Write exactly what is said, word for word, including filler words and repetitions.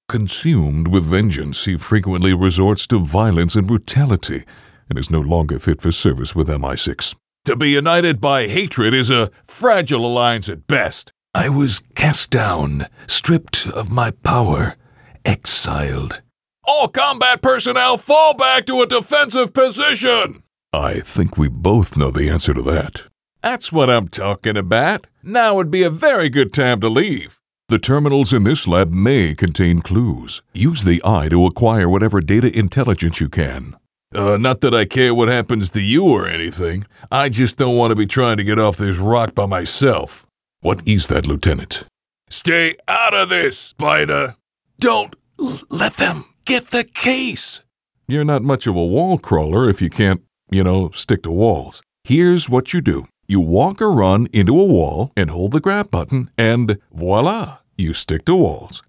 Consumed with vengeance, he frequently resorts to violence and brutality, and is no longer fit for service with M I six. To be united by hatred is a fragile alliance at best. I was cast down, stripped of my power, exiled. All combat personnel fall back to a defensive position! I think we both know the answer to that. That's what I'm talking about. Now would be a very good time to leave. The terminals in this lab may contain clues. Use the eye to acquire whatever data intelligence you can. Uh, not that I care what happens to you or anything. I just don't want to be trying to get off this rock by myself. What is that, Lieutenant? Stay out of this, Spider. Don't l- let them get the case. You're not much of a wall crawler if you can't, you know, stick to walls. Here's what you do. You walk or run into a wall and hold the grab button, and voila, you stick to walls.